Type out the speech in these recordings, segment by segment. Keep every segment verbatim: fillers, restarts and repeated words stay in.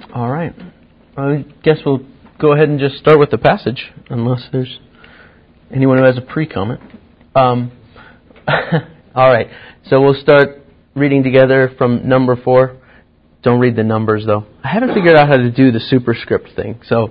All right. I guess we'll go ahead and just start with the passage, unless there's anyone who has a pre-comment. Um, all right. So we'll start reading together from number four. Don't read the numbers, though. I haven't figured out how to do the superscript thing, so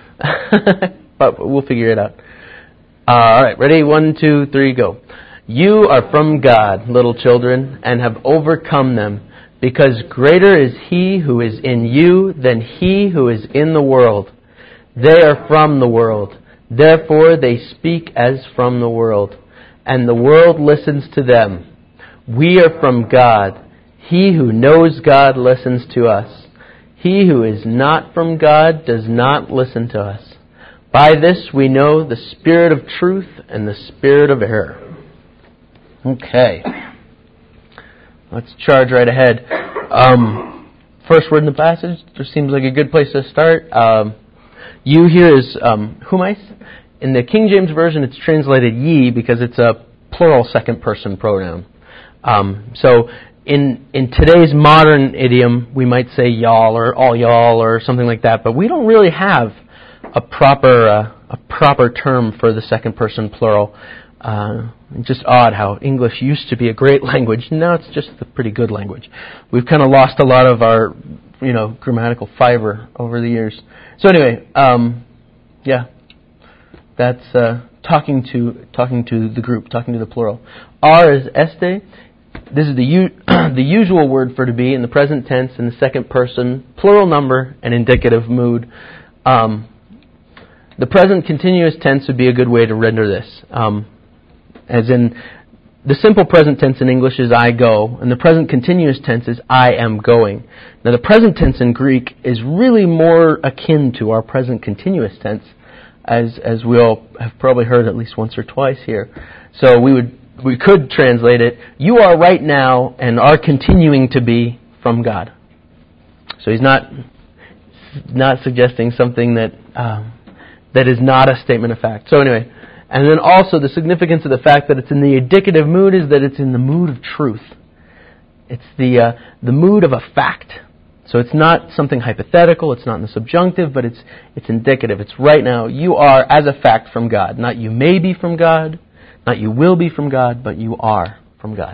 but we'll figure it out. Uh, all right. Ready? One, two, three, go. You are from God, little children, and have overcome them, because greater is He who is in you than he who is in the world. They are from the world, therefore they speak as from the world, and the world listens to them. We are from God. He who knows God listens to us. He who is not from God does not listen to us. By this we know the spirit of truth and the spirit of error. Okay. Let's charge right ahead. Um, first word in the passage, just seems like a good place to start. Um, you here is um, humais. In the King James Version, it's translated ye because it's a plural second person pronoun. Um, so in in today's modern idiom, we might say y'all or all y'all or something like that, but we don't really have a proper uh, a proper term for the second person plural. Uh, it's just odd how English used to be a great language. Now it's just a pretty good language. We've kind of lost a lot of our, you know, grammatical fiber over the years. So anyway, um, yeah, that's uh, talking to talking to the group, talking to the plural. R is este. This is the u- the usual word for to be in the present tense, in the second person, plural number, and indicative mood. Um, the present continuous tense would be a good way to render this. Um, As in, the simple present tense in English is I go, and the present continuous tense is I am going. Now, the present tense in Greek is really more akin to our present continuous tense, as as we all have probably heard at least once or twice here. So we would we could translate it: you are right now and are continuing to be from God. So he's not not suggesting something that um, that is not a statement of fact. So anyway. And then also the significance of the fact that it's in the indicative mood is that it's in the mood of truth. It's the uh, the mood of a fact. So it's not something hypothetical, it's not in the subjunctive, but it's it's indicative. It's right now, you are as a fact from God. Not you may be from God, not you will be from God, but you are from God.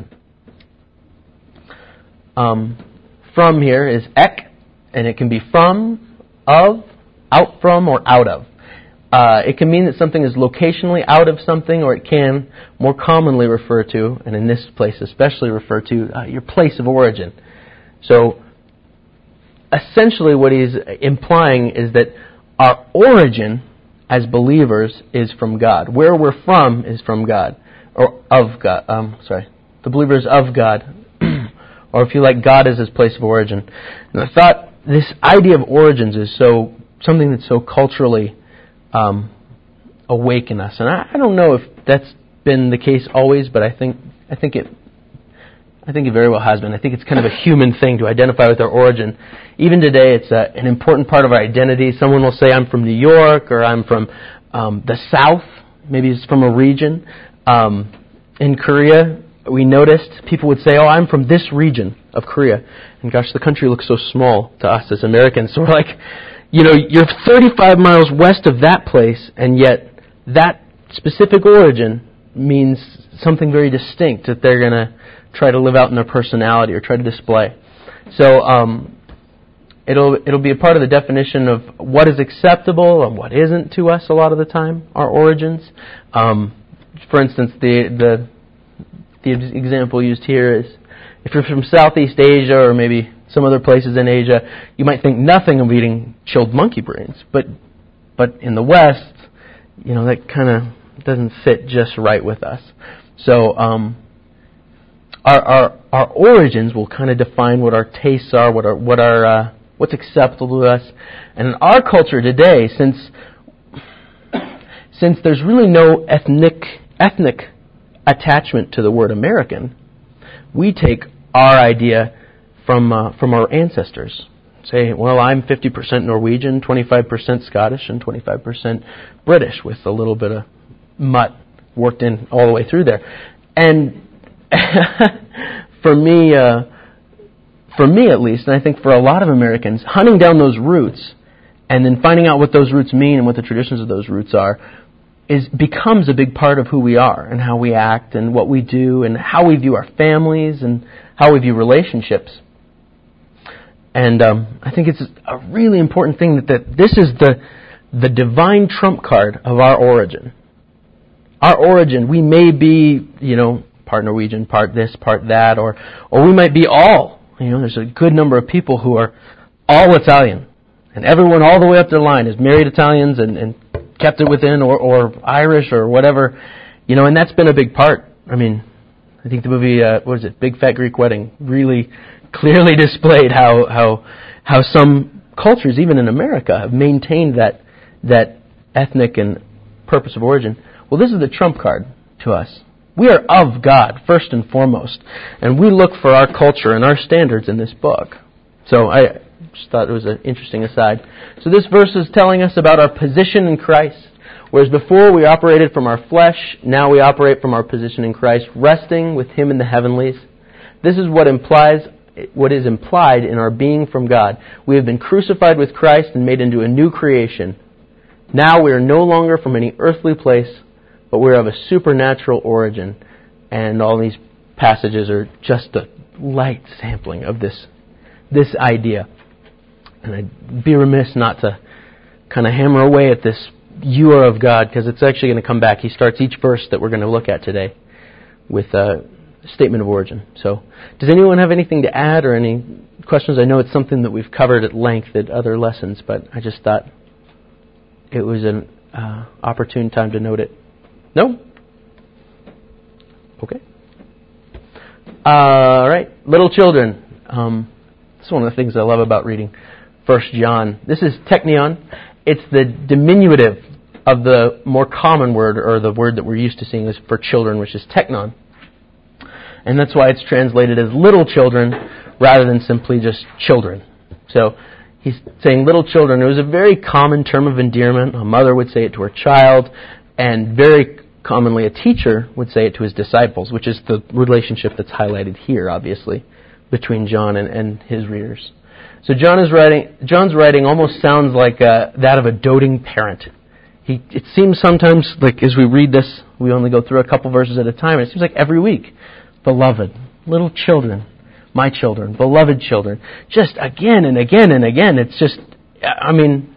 Um, from here is ek, and it can be from, of, out from, or out of. Uh, it can mean that something is locationally out of something, or it can more commonly refer to, and in this place especially refer to, uh, your place of origin. So, essentially what he's implying is that our origin as believers is from God. Where we're from is from God, or of God. Um, sorry, the believer is of God, or if you like, God is his place of origin. And I thought this idea of origins is so something that's so culturally Um, awaken us, and I, I don't know if that's been the case always, but I think I think it I think it very well has been. I think it's kind of a human thing to identify with our origin. Even today, it's a, an important part of our identity. Someone will say, "I'm from New York," or "I'm from um, the South." Maybe it's from a region. Um, in Korea, we noticed people would say, "Oh, I'm from this region of Korea," and gosh, the country looks so small to us as Americans. So we're like, you know, you're thirty-five miles west of that place, and yet that specific origin means something very distinct that they're going to try to live out in their personality or try to display. So um, it'll it'll be a part of the definition of what is acceptable and what isn't to us a lot of the time, our origins. Um, for instance, the the the example used here is if you're from Southeast Asia or maybe some other places in Asia, you might think nothing of eating chilled monkey brains. But but in the West, you know, that kind of doesn't fit just right with us. So um, our, our our origins will kind of define what our tastes are, what our what our uh, what's acceptable to us. And in our culture today, since since there's really no ethnic ethnic attachment to the word American, we take our idea from uh, from our ancestors. Say, well, I'm fifty percent Norwegian, twenty-five percent Scottish, and twenty-five percent British, with a little bit of mutt worked in all the way through there. And for me, uh, for me at least, and I think for a lot of Americans, hunting down those roots and then finding out what those roots mean and what the traditions of those roots are is becomes a big part of who we are and how we act and what we do and how we view our families and how we view relationships. And um, I think it's a really important thing that, that this is the the divine trump card of our origin. Our origin, we may be, you know, part Norwegian, part this, part that, or or we might be all. You know, there's a good number of people who are all Italian. And everyone all the way up their line is married Italians and, and kept it within, or, or Irish or whatever. You know, and that's been a big part. I mean, I think the movie, uh, what is it, Big Fat Greek Wedding, really clearly displayed how how how some cultures, even in America, have maintained that that ethnic and purpose of origin. Well, this is the trump card to us. We are of God, first and foremost, and we look for our culture and our standards in this book. So I just thought it was an interesting aside. So this verse is telling us about our position in Christ. Whereas before we operated from our flesh, now we operate from our position in Christ, resting with Him in the heavenlies. This is what implies what is implied in our being from God. We have been crucified with Christ and made into a new creation. Now we are no longer from any earthly place, but we're of a supernatural origin. And all these passages are just a light sampling of this, this idea. And I'd be remiss not to kind of hammer away at this "you are of God," because it's actually going to come back. He starts each verse that we're going to look at today with a statement of origin. So, does anyone have anything to add or any questions? I know it's something that we've covered at length at other lessons, but I just thought it was an uh, opportune time to note it. No? Okay. Uh, all right. Little children. Um, this is one of the things I love about reading First John. This is teknion. It's the diminutive of the more common word, or the word that we're used to seeing is for children, which is teknon. And that's why it's translated as little children rather than simply just children. So he's saying little children. It was a very common term of endearment. A mother would say it to her child, and very commonly a teacher would say it to his disciples, which is the relationship that's highlighted here, obviously, between John and, and his readers. So John is writing. John's writing almost sounds like uh, that of a doting parent. He, it seems sometimes, like as we read this, we only go through a couple verses at a time, and it seems like every week, beloved, little children, my children, beloved children, just again and again and again. It's just, I mean,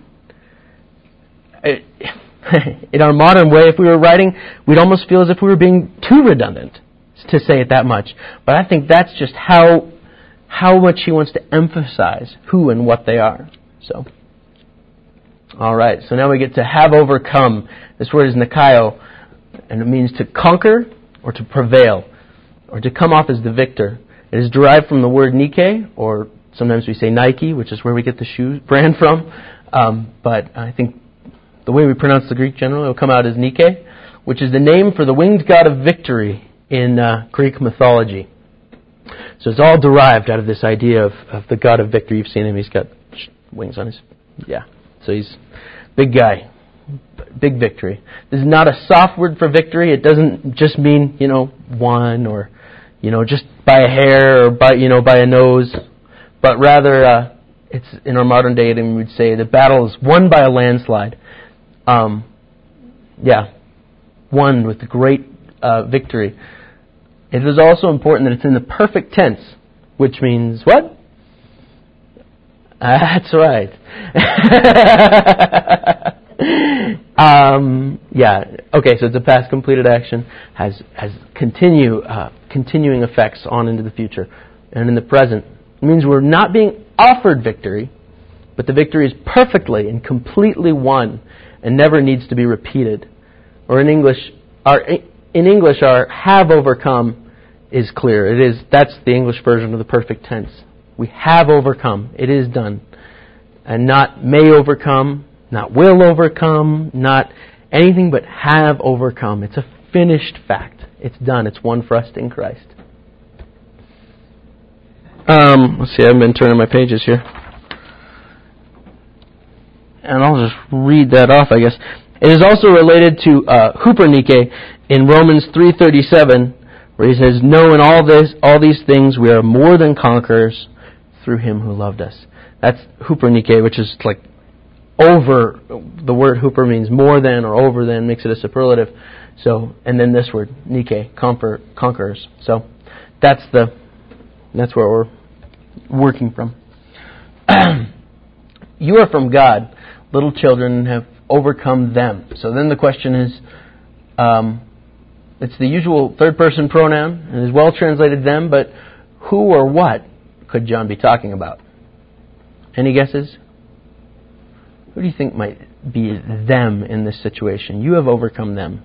it, in our modern way, if we were writing, we'd almost feel as if we were being too redundant to say it that much. But I think that's just how how much he wants to emphasize who and what they are. So, all right. So now we get to have overcome. This word is nikaio, and it means to conquer or to prevail, or to come off as the victor. It is derived from the word Nike, or sometimes we say Nike, which is where we get the shoe brand from. Um, but I think the way we pronounce the Greek generally will come out as Nike, which is the name for the winged god of victory in uh, Greek mythology. So it's all derived out of this idea of, of the god of victory. You've seen him. He's got wings on his... Yeah. So he's a big guy. Big victory. This is not a soft word for victory. It doesn't just mean, you know, one or, you know, just by a hair or by, you know, by a nose. But rather, uh, it's in our modern day, we would say the battle is won by a landslide. Um, yeah. Won with great uh, victory. It is also important that it's in the perfect tense, which means what? That's right. um, yeah. Okay. So it's a past completed action, has has continue uh, continuing effects on into the future, and in the present. It means we're not being offered victory, but the victory is perfectly and completely won, and never needs to be repeated. Or in English, our in English, our have overcome is clear. It is that's the English version of the perfect tense. We have overcome. It is done. And not may overcome, not will overcome, not anything but have overcome. It's a finished fact. It's done. It's won for us in Christ. Um, let's see, I've been turning my pages here. And I'll just read that off, I guess. It is also related to uh, Hupernike in Romans three thirty-seven, where he says, "No, in all this, all these things we are more than conquerors through Him who loved us. That's hupernike, which is like over. The word huper means more than or over than, makes it a superlative. So, and then this word, nike, conquer, conquerors. So, that's the that's where we're working from. You are from God, little children, and have overcome them. So then the question is, um, it's the usual third-person pronoun, and is well translated them, but who or what could John be talking about? Any guesses? Who do you think might be them in this situation? You have overcome them.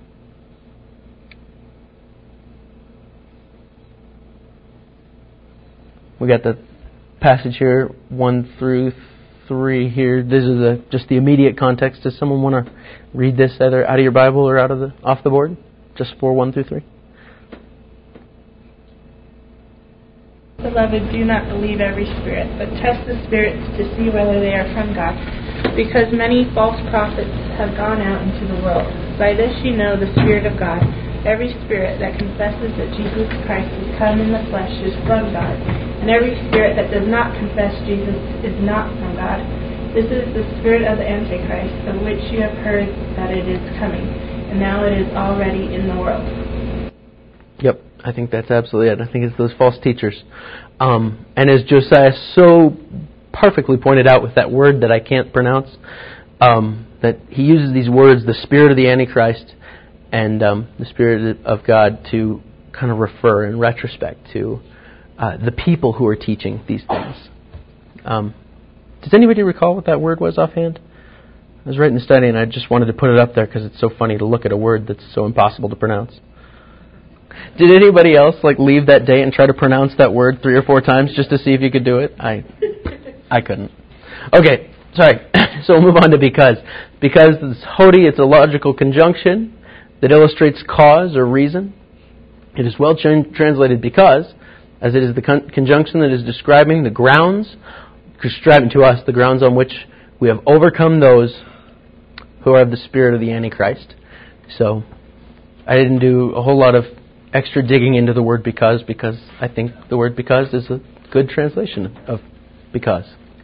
We got the passage here, one through three here. This is a, just the immediate context. Does someone want to read this either out of your Bible or out of the off the board? Just for one through three. Beloved, do not believe every spirit, but test the spirits to see whether they are from God, because many false prophets have gone out into the world. By this you know the Spirit of God. Every spirit that confesses that Jesus Christ has come in the flesh is from God, and every spirit that does not confess Jesus is not from God. This is the spirit of the Antichrist, of which you have heard that it is coming, and now it is already in the world. Yep, I think that's absolutely it. I think it's those false teachers. Um, and as Josiah so perfectly pointed out with that word that I can't pronounce, um, that he uses these words, the spirit of the Antichrist and um, the Spirit of God, to kind of refer in retrospect to uh, the people who are teaching these things. Um, does anybody recall what that word was offhand? I was writing the study and I just wanted to put it up there because it's so funny to look at a word that's so impossible to pronounce. Did anybody else like leave that day and try to pronounce that word three or four times just to see if you could do it? I I couldn't. Okay, sorry. So we'll move on to because. Because it's hodi, it's a logical conjunction that illustrates cause or reason. It is well tra- translated because, as it is the con- conjunction that is describing the grounds, describing to us the grounds on which we have overcome those who are of the spirit of the Antichrist. So, I didn't do a whole lot of extra digging into the word because, because I think the word because is a good translation of because.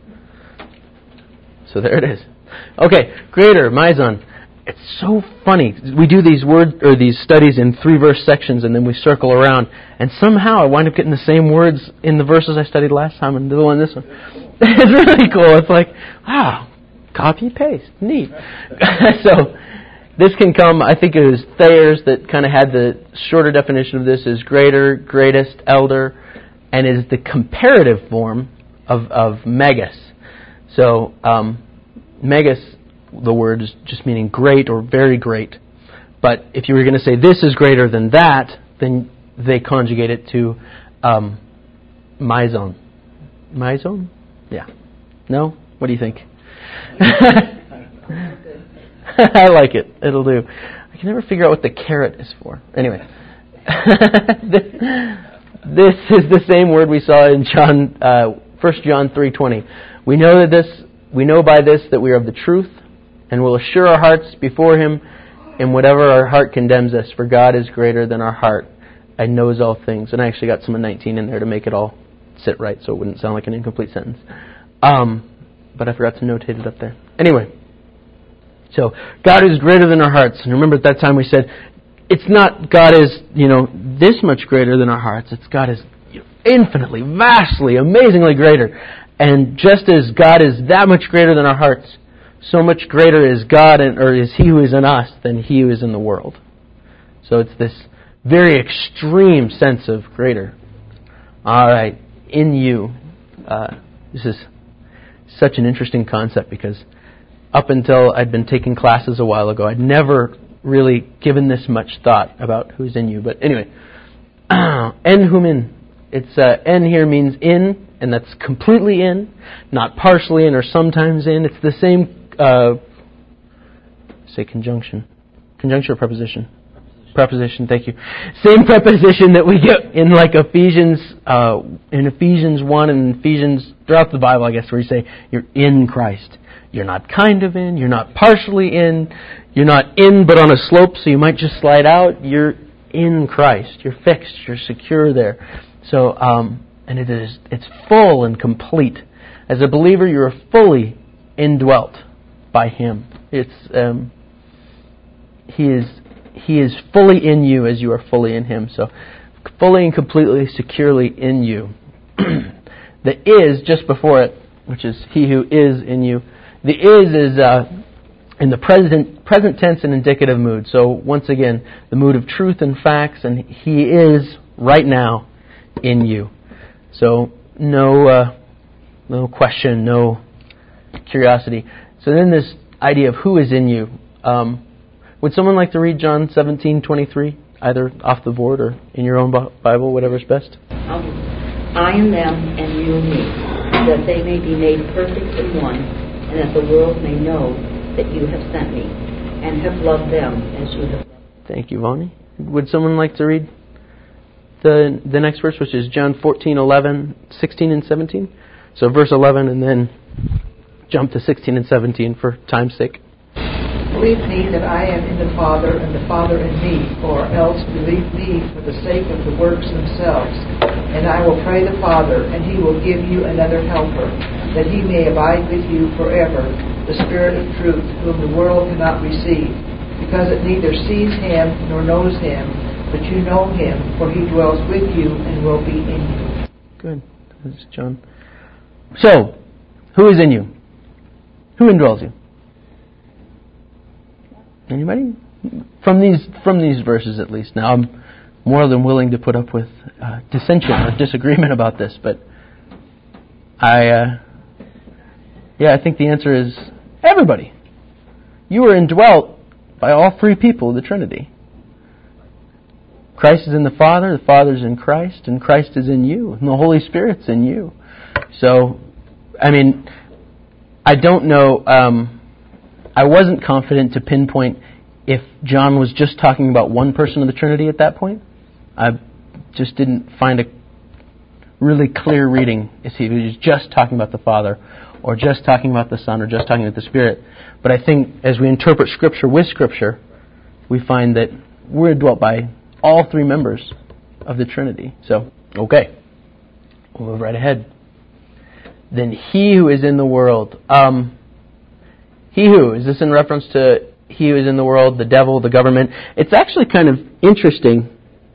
So there it is. Okay, greater, Mizon. It's so funny. We do these word or these studies in three verse sections, and then we circle around, and somehow I wind up getting the same words in the verses I studied last time and the one this one. It's really cool. It's like, wow, copy paste, neat. So this can come. I think it was Thayer's that kind of had the shorter definition of this as greater, greatest, elder, and is the comparative form of of megas. So um, megas. The word is just meaning great or very great. But if you were going to say this is greater than that, then they conjugate it to um, Mizon. Mizon? Yeah. No? What do you think? I like it. It'll do. I can never figure out what the caret is for. Anyway. This is the same word we saw in John, uh, First John three twenty. We know that this. We know by this that we are of the truth, and will assure our hearts before Him in whatever our heart condemns us. For God is greater than our heart and knows all things. And I actually got some of nineteen in there to make it all sit right, so it wouldn't sound like an incomplete sentence. Um, but I forgot to notate it up there. Anyway, so God is greater than our hearts. And remember at that time we said, it's not God is, you know, this much greater than our hearts. It's God is infinitely, vastly, amazingly greater. And just as God is that much greater than our hearts, so much greater is God, and, or is He who is in us than He who is in the world. So it's this very extreme sense of greater. All right, in you. Uh, this is such an interesting concept because up until I'd been taking classes a while ago, I'd never really given this much thought about who's in you. But anyway, en humin. It's uh, en here means in, and that's completely in, not partially in or sometimes in. It's the same. Uh, say conjunction. Conjunction or preposition? Preposition. Preposition, thank you. Same preposition that we get in like Ephesians, uh, in Ephesians one and Ephesians, throughout the Bible, I guess, where you say you're in Christ. You're not kind of in, you're not partially in, you're not in but on a slope so you might just slide out. You're in Christ. You're fixed. You're secure there. So, um, and it is it's full and complete. As a believer, you are fully indwelt by Him. It's um, He is He is fully in you as you are fully in Him. So, fully and completely, securely in you. The is just before it, which is He who is in you. The is is uh, in the present present tense and indicative mood. So once again, the mood of truth and facts, and He is right now in you. So no uh, no question, no curiosity. So then this idea of who is in you. Um, would someone like to read John seventeen twenty-three, either off the board or in your own Bible, whatever's best? Um, I in them and you in me, that they may be made perfect in one, and that the world may know that you have sent me, and have loved them as you have loved me. Thank you, Vonnie. Would someone like to read the the next verse, which is John fourteen, eleven, sixteen, and seventeen? So verse eleven, and then jump to sixteen and seventeen for time's sake. Believe me that I am in the Father, and the Father in me, or else believe me for the sake of the works themselves. And I will pray the Father, and He will give you another Helper, that He may abide with you forever, the Spirit of truth, whom the world cannot receive, because it neither sees Him nor knows Him, but you know Him, for He dwells with you and will be in you. Good. That's John. So, who is in you? Who indwells you? Anybody? From these from these verses, at least. Now, I'm more than willing to put up with uh, dissension or disagreement about this, but I, uh, yeah, I think the answer is everybody. You are indwelt by all three people of the Trinity. Christ is in the Father, the Father is in Christ, and Christ is in you, and the Holy Spirit's in you. So, I mean, I don't know. Um, I wasn't confident to pinpoint if John was just talking about one person of the Trinity at that point. I just didn't find a really clear reading if he was just talking about the Father, or just talking about the Son, or just talking about the Spirit. But I think as we interpret Scripture with Scripture, we find that we're dwelt by all three members of the Trinity. So, okay, we'll move right ahead. Then He who is in the world. Um... He who, is this in reference to he who is in the world, the devil, the government? It's actually kind of interesting.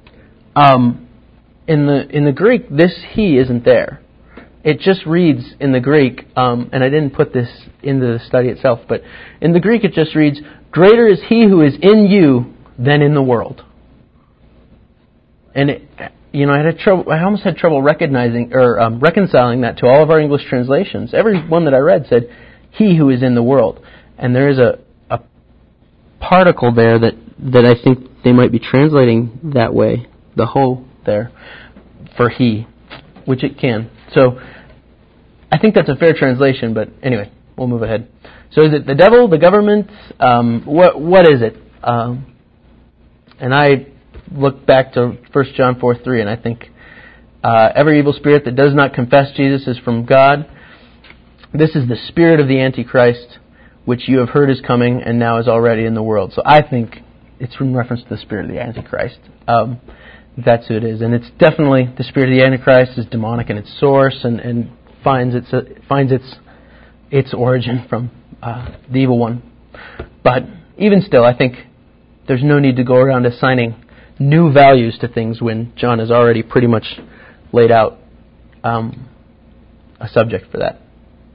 Um, in the in the Greek, this he isn't there. It just reads in the Greek, um, and I didn't put this into the study itself, but in the Greek it just reads, greater is he who is in you than in the world. And it, you know, I had trouble. I almost had trouble recognizing or um, reconciling that to all of our English translations. Every one that I read said, he who is in the world. And there is a, a particle there that, that I think they might be translating that way, the ho there, for he, which it can. So I think that's a fair translation, but anyway, we'll move ahead. So is it the devil, the government? Um, what What is it? Um, and I look back to First John four three, and I think uh, every evil spirit that does not confess Jesus is from God. This is the spirit of the Antichrist, which you have heard is coming and now is already in the world. So I think it's in reference to the spirit of the Antichrist. Um, that's who it is. And it's definitely, the spirit of the Antichrist is demonic in its source and, and finds its uh, finds its its origin from uh, the evil one. But even still, I think there's no need to go around assigning new values to things when John has already pretty much laid out um, a subject for that.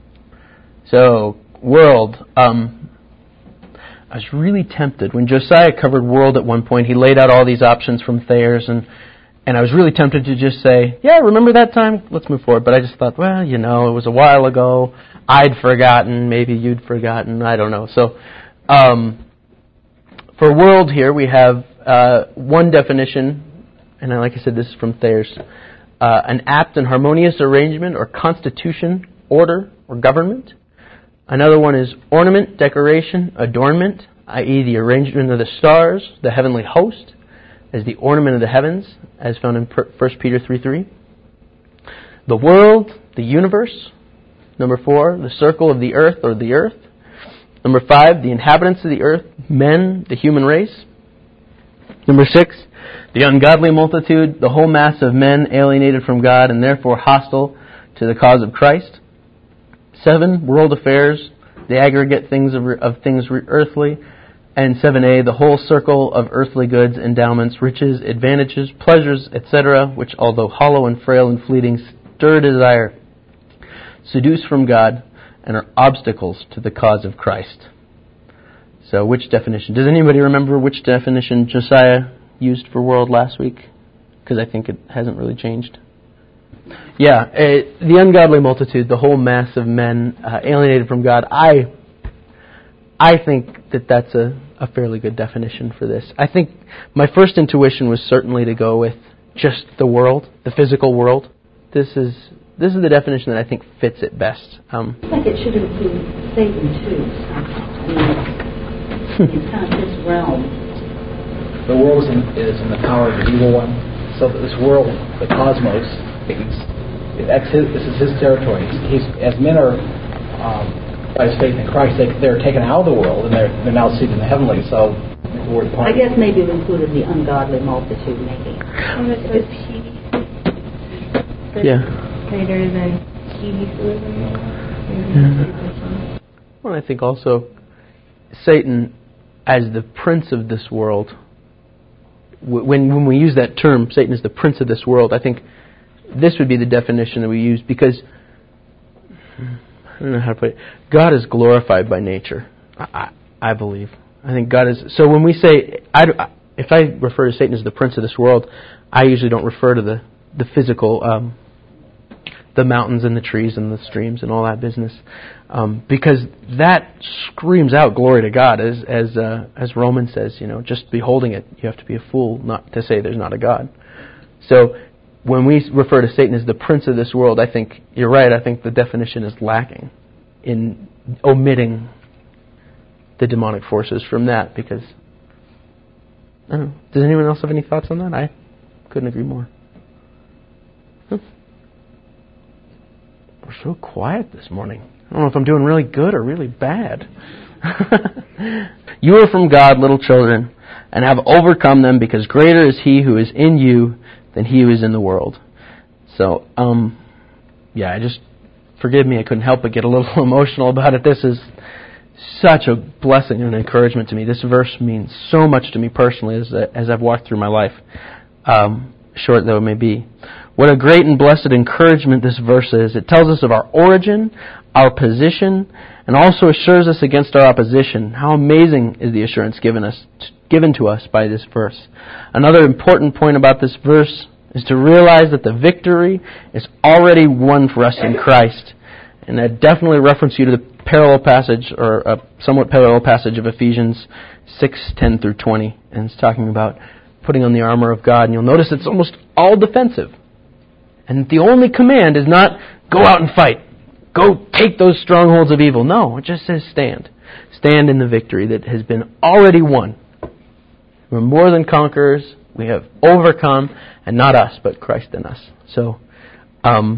So, world. Um, I was really tempted. When Josiah covered world at one point, he laid out all these options from Thayer's, and, and I was really tempted to just say, yeah, remember that time? Let's move forward. But I just thought, well, you know, it was a while ago. I'd forgotten. Maybe you'd forgotten. I don't know. So, um, for world here, we have uh, one definition, and like I said, this is from Thayer's, uh, an apt and harmonious arrangement or constitution, order, or government. Another one is ornament, decoration, adornment, that is the arrangement of the stars, the heavenly host, as the ornament of the heavens, as found in First Peter three three. The world, the universe. Number four, the circle of the earth or the earth. Number five, the inhabitants of the earth, men, the human race. Number six, The ungodly multitude, the whole mass of men alienated from God and therefore hostile to the cause of Christ. Seven, world affairs, the aggregate things of, of things earthly. And seven a, the whole circle of earthly goods, endowments, riches, advantages, pleasures, et cetera, which, although hollow and frail and fleeting, stir desire, seduce from God, and are obstacles to the cause of Christ. So, which definition? Does anybody remember which definition Josiah used for world last week? Because I think it hasn't really changed. Yeah, uh, the ungodly multitude, the whole mass of men uh, alienated from God. I, I think that that's a, a fairly good definition for this. I think my first intuition was certainly to go with just the world, the physical world. This is this is the definition that I think fits it best. Um, I think it should include Satan too. I mean, it's kind of his realm. The world is in, is in the power of the evil one. So that this world, the cosmos, it's, that's his, this is his territory. He's, as men are, um, by his faith in Christ, they, they're taken out of the world and they're, they're now seated in the heavenly. So, we're I guess maybe we included the ungodly multitude, maybe. And it says he. Yeah. Greater than he who is in the world. Well, I think also Satan, as the prince of this world, when when we use that term, Satan is the prince of this world, I think this would be the definition that we use, because I don't know how to put it. God is glorified by nature, I, I believe. I think God is. So when we say, I, if I refer to Satan as the prince of this world, I usually don't refer to the the physical, um, the mountains and the trees and the streams and all that business, um, because that screams out glory to God, as as uh, as Romans says. You know, just beholding it, you have to be a fool not to say there's not a God. So when we refer to Satan as the prince of this world, I think you're right. I think the definition is lacking in omitting the demonic forces from that, because I don't know. Does anyone else have any thoughts on that? I couldn't agree more. Huh. We're so quiet this morning. I don't know if I'm doing really good or really bad. You are from God, little children, and have overcome them, because greater is He who is in you than he who is in the world. So, um, yeah, I just, forgive me, I couldn't help but get a little emotional about it. This is such a blessing and encouragement to me. This verse means so much to me personally as as I've walked through my life, um, short though it may be. What a great and blessed encouragement this verse is. It tells us of our origin, our position, and also assures us against our opposition. How amazing is the assurance given us, given to us by this verse. Another important point about this verse is to realize that the victory is already won for us in Christ. And I definitely reference you to the parallel passage, or a somewhat parallel passage of Ephesians six, ten through twenty. And it's talking about putting on the armor of God. And you'll notice it's almost all defensive. And the only command is not, go out and fight. Go take those strongholds of evil. No, it just says stand. Stand in the victory that has been already won. We're more than conquerors. We have overcome, and not us, but Christ in us. So, um,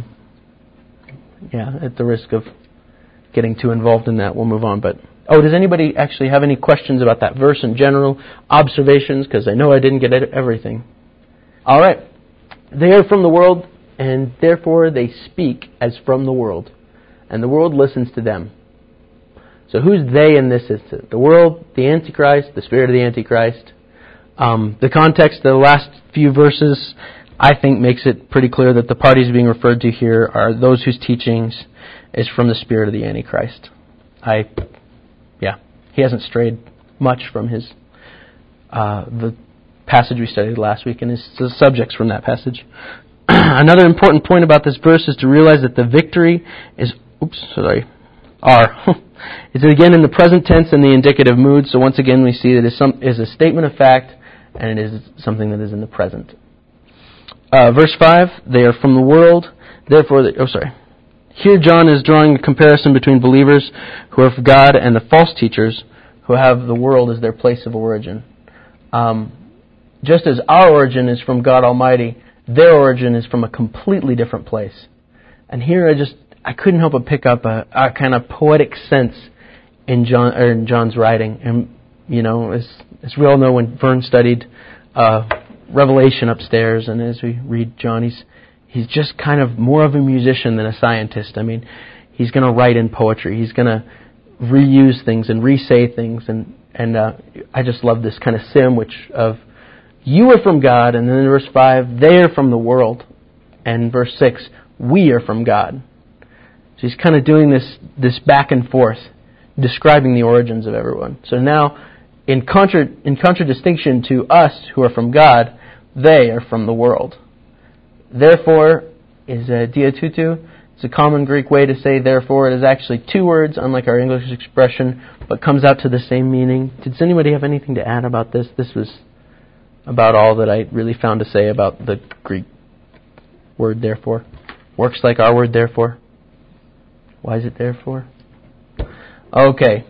yeah, at the risk of getting too involved in that, we'll move on. But oh, does anybody actually have any questions about that verse in general? Observations? Because I know I didn't get everything. All right. They are from the world, and therefore they speak as from the world, and the world listens to them. So who's they in this instance? The world, the Antichrist, the spirit of the Antichrist. Um, the context of the last few verses, I think, makes it pretty clear that the parties being referred to here are those whose teachings is from the spirit of the Antichrist. I, yeah, he hasn't strayed much from his uh, the passage we studied last week and his the subjects from that passage. Another important point about this verse is to realize that the victory is, oops, sorry, are. It's again in the present tense and the indicative mood. So once again, we see that it is, some, is a statement of fact, and it is something that is in the present. Uh, verse five, they are from the world, therefore, they, oh sorry. Here John is drawing a comparison between believers who are of God and the false teachers who have the world as their place of origin. Um, just as our origin is from God Almighty, their origin is from a completely different place. And here I just, I couldn't help but pick up a, a kind of poetic sense in John or in John's writing. And, you know, as, as we all know, when Vern studied uh, Revelation upstairs, and as we read John, he's he's just kind of more of a musician than a scientist. I mean, he's going to write in poetry. He's going to reuse things and re-say things, and and uh, I just love this kind of sandwich of you are from God, and then in verse five, they are from the world, and verse six, we are from God. So he's kind of doing this this back and forth, describing the origins of everyone. So now, in contra in contradistinction to us who are from God, they are from the world. Therefore is a diatutu. It's a common Greek way to say therefore. It is actually two words, unlike our English expression, but comes out to the same meaning. Does anybody have anything to add about this? This was about all that I really found to say about the Greek word therefore. Works like our word therefore. Why is it therefore? Okay.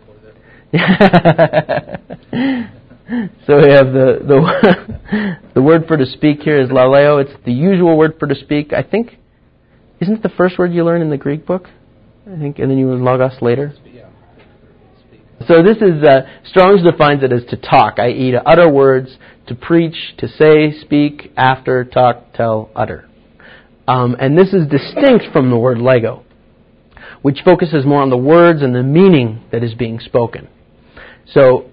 So we have the the the word for to speak here is laleo. It's the usual word for to speak. I think, isn't it the first word you learn in the Greek book? I think, and then you logos later. So this is uh, Strong's defines it as to talk, that is, to utter words, to preach, to say, speak, after, talk, tell, utter. Um, and this is distinct from the word lego, which focuses more on the words and the meaning that is being spoken. So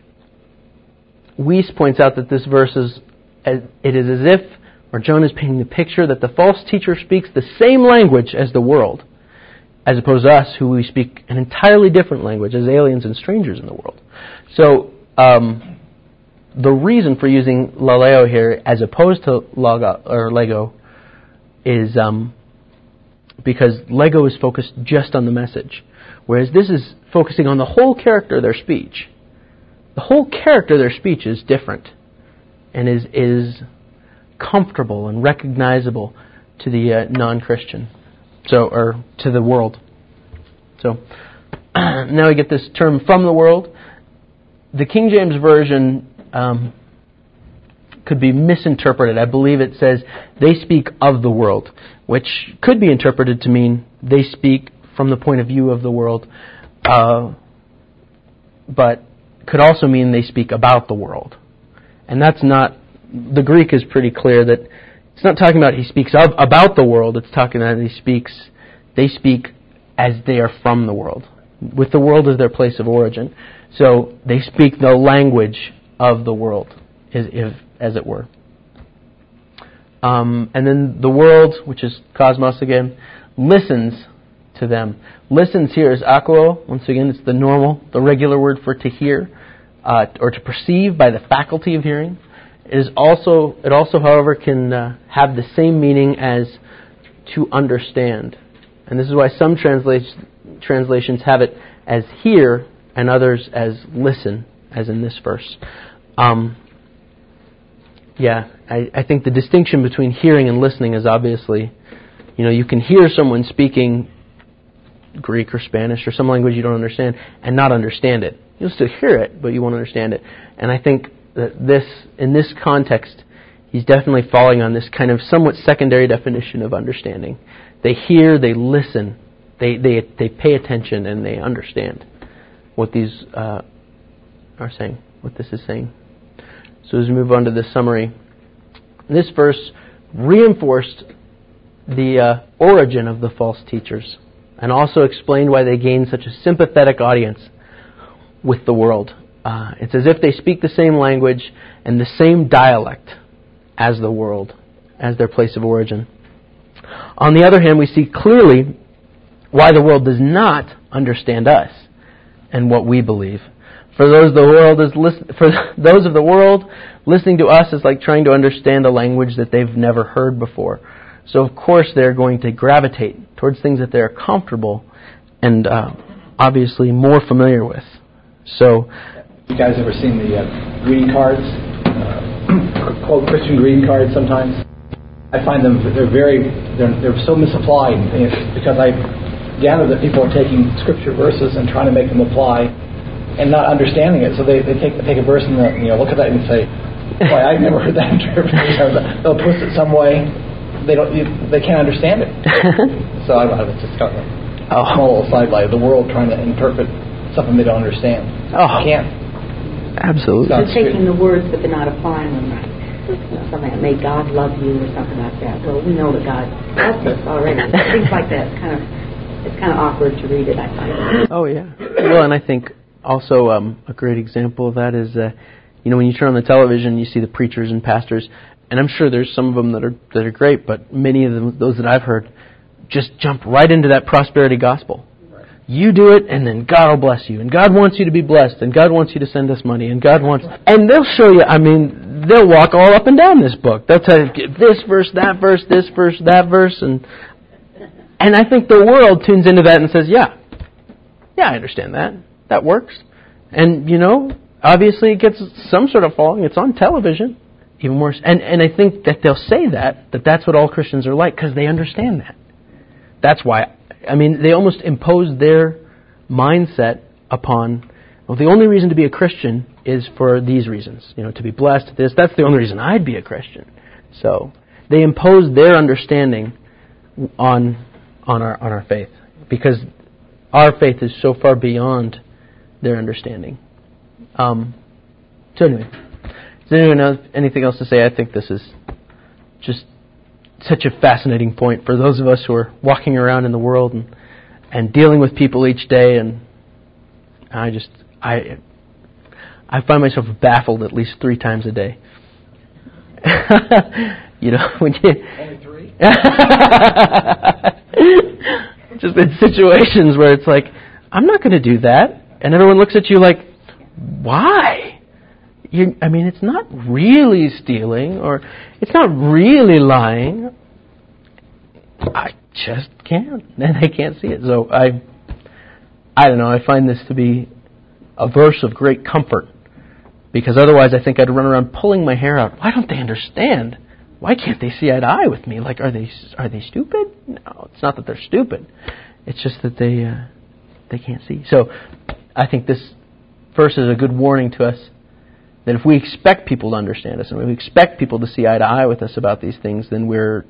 Weiss points out that this verse is, it is as if, or John is painting the picture that the false teacher speaks the same language as the world, as opposed to us, who we speak an entirely different language as aliens and strangers in the world. So um, the reason for using laleo here, as opposed to logo or lego, is um, because lego is focused just on the message, whereas this is focusing on the whole character of their speech. The whole character of their speech is different and is is comfortable and recognizable to the uh, non-Christian, so or to the world. So now we get this term "from the world." The King James Version um, could be misinterpreted. I believe it says they speak of the world, which could be interpreted to mean they speak from the point of view of the world, uh, but could also mean they speak about the world. And that's not, the Greek is pretty clear that it's not talking about he speaks of about the world, it's talking that he speaks, they speak as they are from the world, with the world as their place of origin. So they speak the language of the world, as, if, as it were. Um, and then the world, which is cosmos again, listens to them. Listens here is akouo. Once again, it's the normal, the regular word for to hear, uh, or to perceive by the faculty of hearing. It is also, it also, however, can uh, have the same meaning as to understand. And this is why some transla- translations have it as hear and others as listen, as in this verse. Um, yeah, I, I think the distinction between hearing and listening is obviously, you know, you can hear someone speaking Greek or Spanish or some language you don't understand and not understand it. You'll still hear it, but you won't understand it. And I think that this, in this context, he's definitely falling on this kind of somewhat secondary definition of understanding. They hear, they listen, they they they pay attention, and they understand what these uh, are saying, what this is saying. So as we move on to the summary, this verse reinforced the uh, origin of the false teachers, and also explained why they gained such a sympathetic audience with the world. Uh, it's as if they speak the same language and the same dialect as the world, as their place of origin. On the other hand, we see clearly why the world does not understand us and what we believe. For those of the world is listen, for those of the world, listening to us is like trying to understand a language that they've never heard before. So of course they're going to gravitate towards things that they're comfortable and uh, obviously more familiar with. So, you guys ever seen the uh, greeting cards? Uh, called Christian greeting cards sometimes. I find them they're very they're they're so misapplied because I gather that people are taking scripture verses and trying to make them apply and not understanding it. So they, they take take a verse and you know look at that and say, "Boy, I've never heard that interpreted." They'll twist it some way. They don't. They can't understand it. So I, I was just got a oh. small little sidelight. The world trying to interpret something they don't understand. Oh, they can't. Absolutely. They're taking the words, but they're not applying them right. you know, something like, may God love you or something like that. Well, we know that God loves us already. Things like that. It's kind of, it's kind of awkward to read it, I find. Oh, yeah. Well, and I think also um, a great example of that is, uh, you know, when you turn on the television, you see the preachers and pastors, and I'm sure there's some of them that are that are great, but many of them, those that I've heard, just jump right into that prosperity gospel. You do it, and then God will bless you, and God wants you to be blessed, and God wants you to send us money, and God wants... And they'll show you, I mean, they'll walk all up and down this book. They'll tell you, this verse, that verse, this verse, that verse, and and I think the world tunes into that and says, yeah, yeah, I understand that. That works. And, you know, obviously it gets some sort of following. It's on television, even worse. And, and I think that they'll say that, that that's what all Christians are like, because they understand that. That's why... I mean, they almost impose their mindset upon, well, the only reason to be a Christian is for these reasons. You know, to be blessed, this, that's the only reason I'd be a Christian. So, they impose their understanding on on our on our faith, because our faith is so far beyond their understanding. Um, so anyway, does anyone have anything else to say? I think this is just such a fascinating point for those of us who are walking around in the world and and dealing with people each day, and I just I I find myself baffled at least three times a day. You know, when you Only three? Just in situations where it's like, I'm not going to do that, and everyone looks at you like, why? You, I mean, it's not really stealing, or it's not really lying. I just can't, and I can't see it. So I, I don't know. I find this to be a verse of great comfort, because otherwise, I think I'd run around pulling my hair out. Why don't they understand? Why can't they see eye to eye with me? Like, are they are they stupid? No, it's not that they're stupid. It's just that they uh, they can't see. So I think this verse is a good warning to us, that if we expect people to understand us, and we expect people to see eye to eye with us about these things, then we're,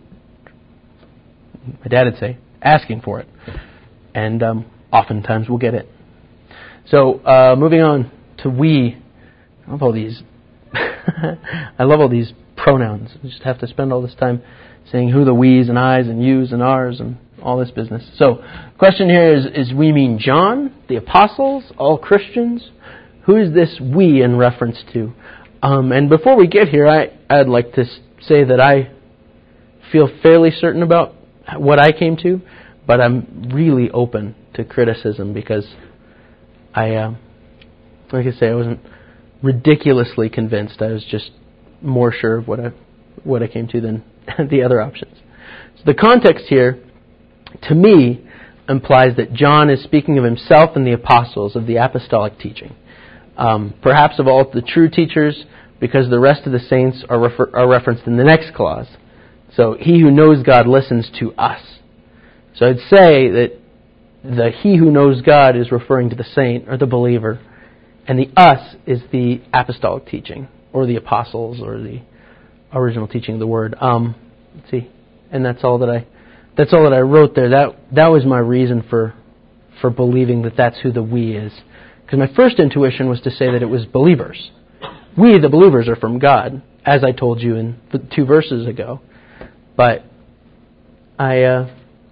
my dad would say, asking for it. And um, oftentimes we'll get it. So, uh, moving on to we. I love all these. I love all these pronouns. We just have to spend all this time saying who the we's and I's and you's and ours and all this business. So, question here is, is we mean John, the apostles, all Christians? Who is this we in reference to? Um, and before we get here, I, I'd like to say that I feel fairly certain about what I came to, but I'm really open to criticism, because I, uh, like I say, I wasn't ridiculously convinced. I was just more sure of what I, what I came to than the other options. So the context here, to me, implies that John is speaking of himself and the apostles of the apostolic teaching. Um, perhaps of all the true teachers, because the rest of the saints are, refer- are referenced in the next clause. So, he who knows God listens to us. So I'd say that the he who knows God is referring to the saint or the believer, and the us is the apostolic teaching, or the apostles, or the original teaching of the word. Um, let's see, and that's all that I that's all that I wrote there. That that was my reason for for believing that that's who the we is. Because my first intuition was to say that it was believers. We, the believers, are from God, as I told you in the two verses ago. But I, uh,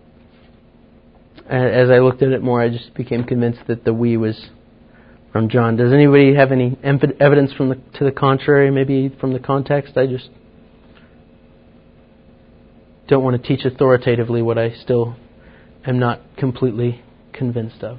as I looked at it more, I just became convinced that the we was from John. Does anybody have any evidence from the to the contrary? Maybe from the context? I just don't want to teach authoritatively what I still am not completely convinced of.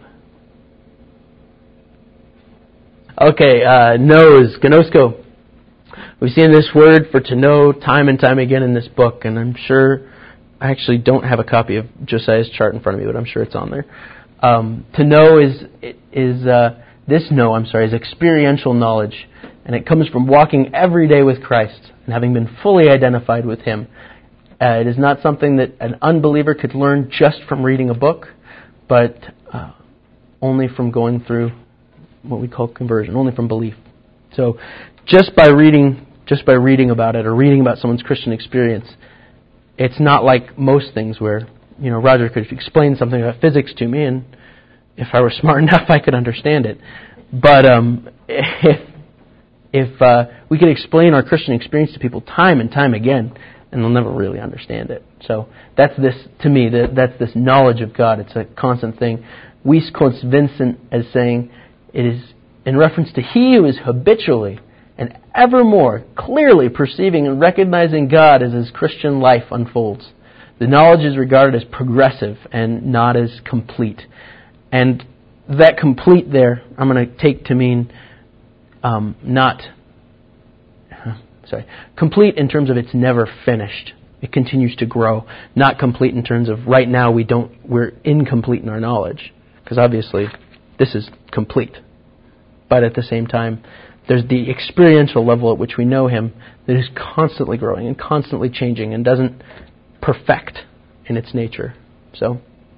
Okay, uh, knows, gnosko. We've seen this word for to know time and time again in this book, and I'm sure, I actually don't have a copy of Josiah's chart in front of me, but I'm sure it's on there. Um, to know is, is uh, this know, I'm sorry, is experiential knowledge, and it comes from walking every day with Christ and having been fully identified with Him. Uh, it is not something that an unbeliever could learn just from reading a book, but uh, only from going through what we call conversion, only from belief. So, just by reading, just by reading about it or reading about someone's Christian experience, it's not like most things where, you know, Roger could explain something about physics to me, and if I were smart enough, I could understand it. But um, if if uh, we could explain our Christian experience to people time and time again, and they'll never really understand it. So that's this, to me, that, that's this knowledge of God. It's a constant thing. Weiss quotes Vincent as saying, it is in reference to he who is habitually and evermore clearly perceiving and recognizing God as his Christian life unfolds. The knowledge is regarded as progressive and not as complete. And that complete there, I'm going to take to mean um, not, sorry, complete in terms of it's never finished. It continues to grow. Not complete in terms of right now we don't, we're incomplete in our knowledge. Because obviously this is complete. But at the same time, there's the experiential level at which we know Him that is constantly growing and constantly changing and doesn't perfect in its nature. So,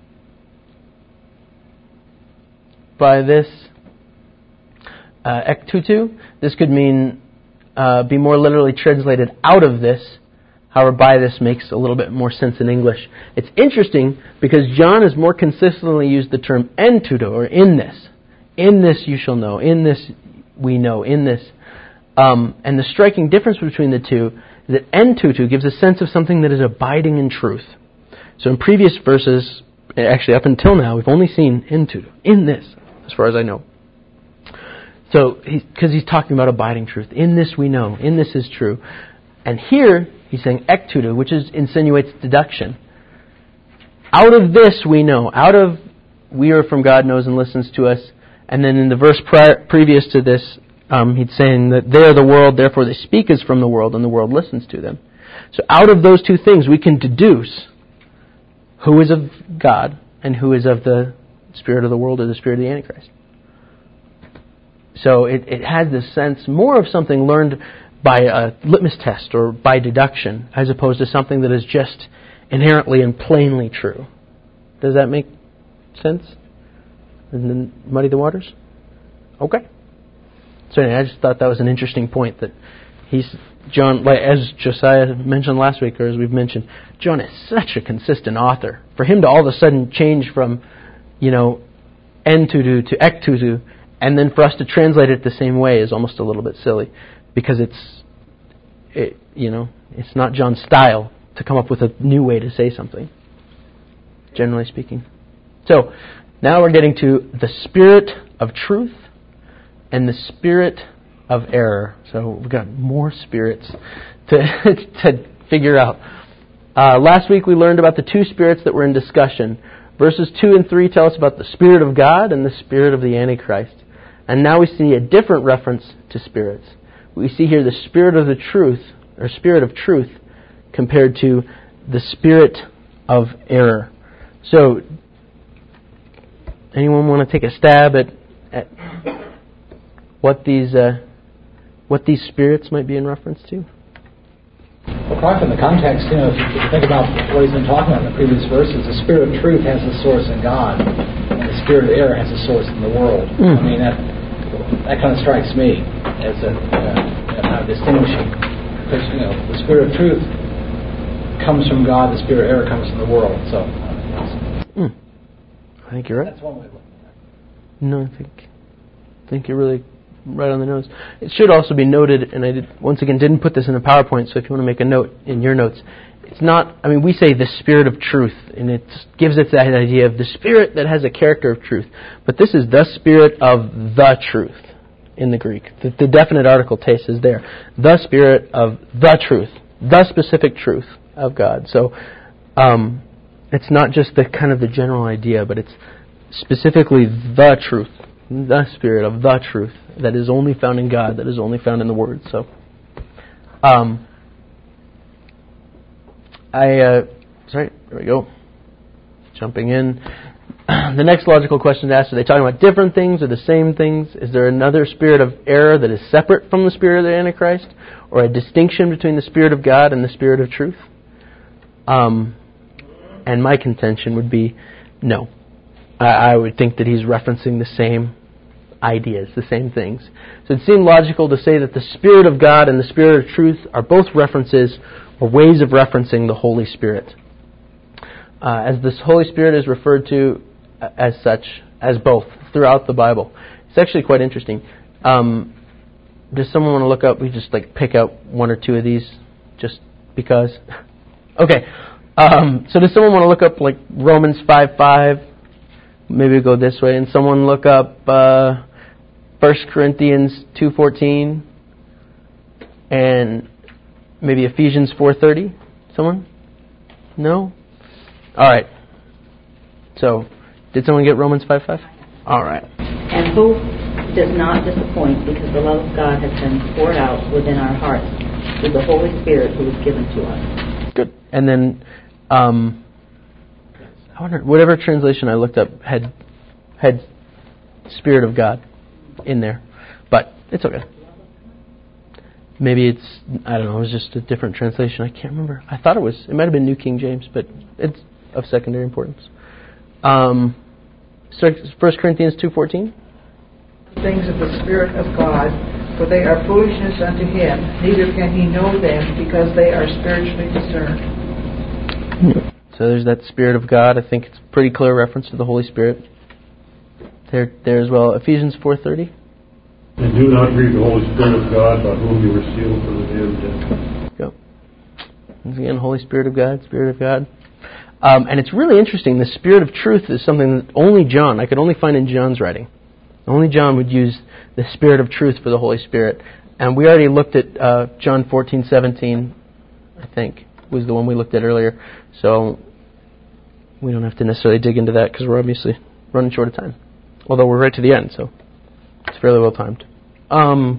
by this uh, ek tutu, this could mean uh, be more literally translated out of this. However, by this makes a little bit more sense in English. It's interesting because John has more consistently used the term en tuto, or in this. In this you shall know. In this we know. In this. Um, and the striking difference between the two is that en tutu gives a sense of something that is abiding in truth. So in previous verses, actually up until now, we've only seen en tutu. In this, as far as I know. So, because he's, he's talking about abiding truth. In this we know. In this is true. And here, he's saying ek tutu, which is, insinuates deduction. Out of this we know. Out of we are from God, knows and listens to us. And then in the verse prior, previous to this, um, he's saying that they are the world, therefore they speak as from the world, and the world listens to them. So out of those two things, we can deduce who is of God and who is of the spirit of the world or the spirit of the Antichrist. So it, it has this sense more of something learned by a litmus test or by deduction, as opposed to something that is just inherently and plainly true. Does that make sense? And then muddy the waters? Okay. So anyway, I just thought that was an interesting point that he's John, like as Josiah mentioned last week, or as we've mentioned, John is such a consistent author. For him to all of a sudden change from, you know, en tutu to ek tutu, and then for us to translate it the same way is almost a little bit silly, because it's, it, you know, it's not John's style to come up with a new way to say something, generally speaking. So, now we're getting to the spirit of truth and the spirit of error. So we've got more spirits to to figure out. Uh, last week we learned about the two spirits that were in discussion. Verses two and three tell us about the Spirit of God and the spirit of the Antichrist. And now we see a different reference to spirits. We see here the spirit of the truth, or spirit of truth, compared to the spirit of error. So, anyone want to take a stab at, at what these uh, what these spirits might be in reference to? Well, quite from the context, you know, if you think about what he's been talking about in the previous verses, the spirit of truth has a source in God, and the spirit of error has a source in the world. Mm. I mean, that that kind of strikes me as a uh, kind of distinguishing, because you know, the spirit of truth comes from God, the spirit of error comes from the world. So, mm. I think you're right. That's one way of looking at it. No, I think I think you're really right on the nose. It should also be noted, and I did, once again didn't put this in a PowerPoint, so if you want to make a note in your notes, it's not, I mean, we say the spirit of truth, and it gives it that idea of the spirit that has a character of truth. But this is the spirit of the truth in the Greek. The, the definite article taste is there. The spirit of the truth, the specific truth of God. So um, it's not just the kind of the general idea, but it's specifically the truth, the spirit of the truth that is only found in God, that is only found in the Word. So, um, I, uh, sorry, there we go. Jumping in. The next logical question to ask, are they talking about different things or the same things? Is there another spirit of error that is separate from the spirit of the Antichrist? Or a distinction between the spirit of God and the spirit of truth? Um, and my contention would be no. I, I would think that he's referencing the same ideas, the same things. So it seemed logical to say that the Spirit of God and the Spirit of truth are both references or ways of referencing the Holy Spirit. Uh, as this Holy Spirit is referred to as such, as both, throughout the Bible. It's actually quite interesting. Um, does someone want to look up? We just like pick out one or two of these, just because. Okay. Um, so does someone want to look up like Romans five five? Maybe we go this way. And someone look up uh, First Corinthians two fourteen, and maybe Ephesians four thirty. Someone? No? All right. So, did someone get Romans five five? All right. And hope does not disappoint, because the love of God has been poured out within our hearts through the Holy Spirit who is given to us. Good. And then, um, I wonder, whatever translation I looked up had had Spirit of God in there, but it's okay. Maybe it's, I don't know, it was just a different translation. I can't remember. I thought it was, it might have been New King James, but it's of secondary importance. Um, so First Corinthians two fourteen. Things of the Spirit of God, for they are foolishness unto him, neither can he know them, because they are spiritually discerned. So there's that Spirit of God. I think it's a pretty clear reference to the Holy Spirit. There, there as well. Ephesians four thirty. And do not grieve the Holy Spirit of God, by whom you were sealed for the day of redemption. Yep. Once again, Holy Spirit of God, Spirit of God. Um, and it's really interesting. The Spirit of truth is something that only John, I could only find in John's writing. Only John would use the Spirit of truth for the Holy Spirit. And we already looked at uh, John fourteen seventeen, I think, was the one we looked at earlier. So we don't have to necessarily dig into that because we're obviously running short of time. Although we're right to the end, so it's fairly well timed. Um,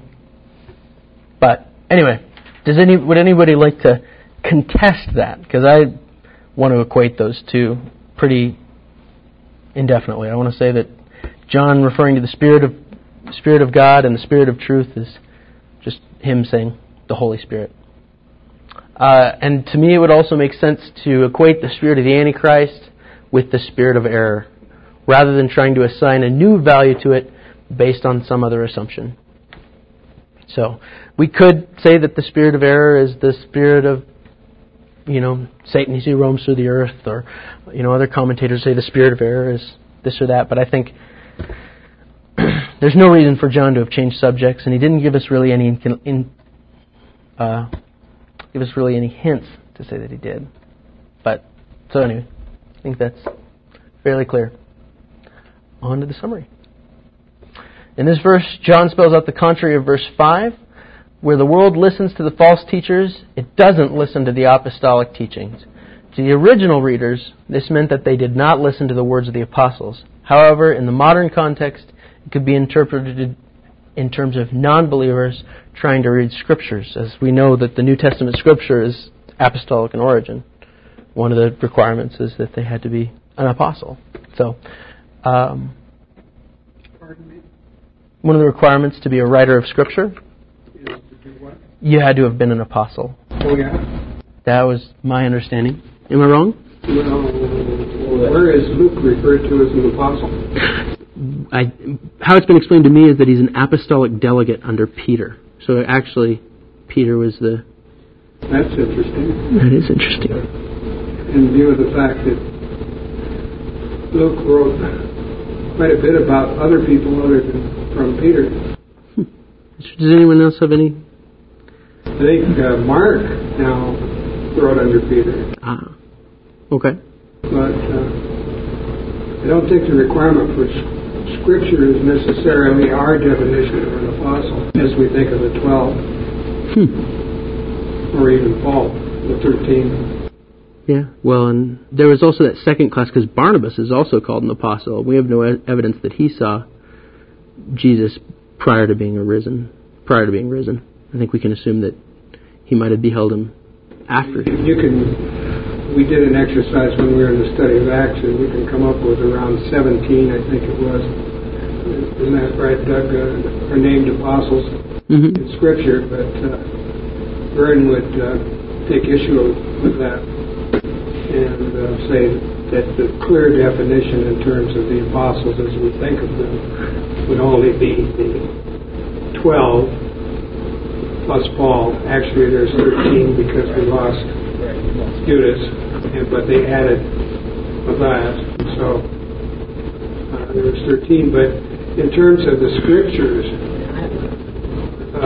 but anyway, does any would anybody like to contest that? Because I want to equate those two pretty indefinitely. I want to say that John referring to the Spirit of Spirit of God and the Spirit of truth is just him saying the Holy Spirit. Uh, and to me, it would also make sense to equate the spirit of the Antichrist with the spirit of error, rather than trying to assign a new value to it based on some other assumption. So, we could say that the spirit of error is the spirit of, you know, Satan as he roams through the earth, or, you know, other commentators say the spirit of error is this or that, but I think there's no reason for John to have changed subjects, and he didn't give us really any in, in, uh, give us really any hints to say that he did. But, so anyway, I think that's fairly clear. On to the summary. In this verse, John spells out the contrary of verse five. Where the world listens to the false teachers, it doesn't listen to the apostolic teachings. To the original readers, this meant that they did not listen to the words of the apostles. However, in the modern context, it could be interpreted in terms of non-believers trying to read scriptures, as we know that the New Testament scripture is apostolic in origin. One of the requirements is that they had to be an apostle. So, um, one of the requirements to be a writer of scripture, you had to have been an apostle. Oh, yeah? That was my understanding. Am I wrong? Well, where is Luke referred to as an apostle? I, how it's been explained to me is that he's an apostolic delegate under Peter. So actually, Peter was the... That's interesting. That is interesting. In view of the fact that Luke wrote quite a bit about other people other than from Peter. Hmm. Does anyone else have any... I think uh, Mark now wrote under Peter. Ah, okay. But uh, I don't think the requirement for Scripture is necessarily our definition of an apostle, as we think of the twelve, hmm. or even Paul, the thirteen. Yeah, well, and there was also that second class, because Barnabas is also called an apostle. We have no e- evidence that he saw Jesus prior to being arisen, prior to being risen. I think we can assume that he might have beheld him after. You can. We did an exercise when we were in the study of Acts, and we can come up with around seventeen, I think it was. Isn't that right, Doug? Uh, are named apostles mm-hmm. in Scripture, but uh, Vern would uh, take issue with that and uh, say that the clear definition in terms of the apostles as we think of them would only be the twelve. Plus Paul. Actually, there's thirteen because we lost Judas, but they added Matthias. So uh, there was thirteen. But in terms of the scriptures,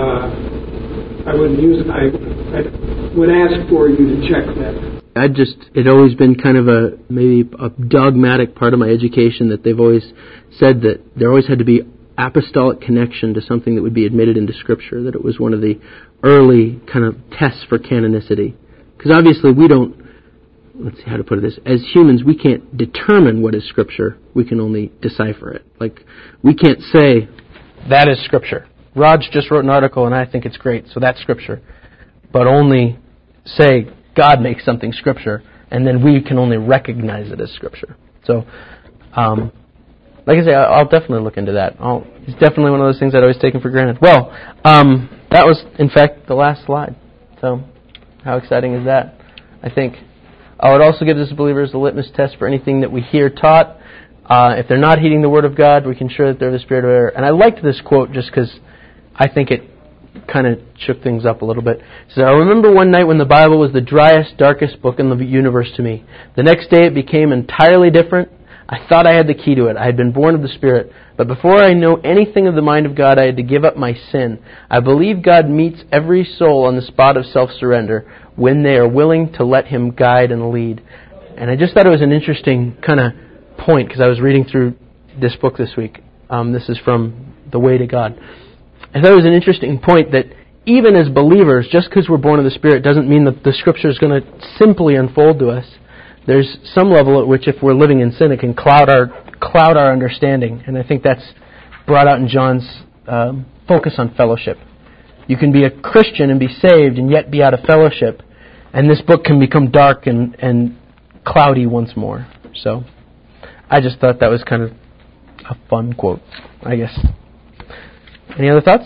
uh, I wouldn't use it. I, I would ask for you to check that. I just, it always been kind of a, maybe a dogmatic part of my education that they've always said that there always had to be apostolic connection to something that would be admitted into Scripture, that it was one of the early kind of tests for canonicity. Because obviously we don't, let's see how to put it this, as humans we can't determine what is Scripture, we can only decipher it. Like, we can't say, that is Scripture. Raj just wrote an article and I think it's great, so that's Scripture. But only say, God makes something Scripture, and then we can only recognize it as Scripture. So, um, like I say, I'll definitely look into that. I'll, it's definitely one of those things I'd always taken for granted. Well, um, that was, in fact, the last slide. So, how exciting is that? I think I would also give this believers a litmus test for anything that we hear taught. Uh, if they're not heeding the Word of God, we can show that they're the spirit of error. And I liked this quote just because I think it kind of shook things up a little bit. It says, I remember one night when the Bible was the driest, darkest book in the universe to me. The next day it became entirely different. I thought I had the key to it. I had been born of the Spirit. But before I know anything of the mind of God, I had to give up my sin. I believe God meets every soul on the spot of self-surrender when they are willing to let Him guide and lead. And I just thought it was an interesting kind of point because I was reading through this book this week. Um, this is from The Way to God. I thought it was an interesting point that even as believers, just because we're born of the Spirit doesn't mean that the Scripture is going to simply unfold to us. There's some level at which if we're living in sin, it can cloud our cloud our understanding. And I think that's brought out in John's um, focus on fellowship. You can be a Christian and be saved and yet be out of fellowship. And this book can become dark and, and cloudy once more. So I just thought that was kind of a fun quote, I guess. Any other thoughts?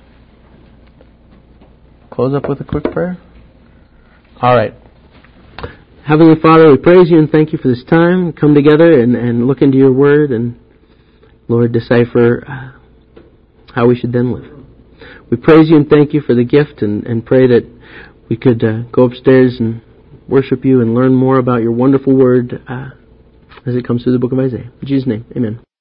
Close up with a quick prayer. All right. Heavenly Father, we praise you and thank you for this time. Come together and, and look into your word and, Lord, decipher how we should then live. We praise you and thank you for the gift and, and pray that we could uh, go upstairs and worship you and learn more about your wonderful word uh, as it comes through the book of Isaiah. In Jesus' name, amen.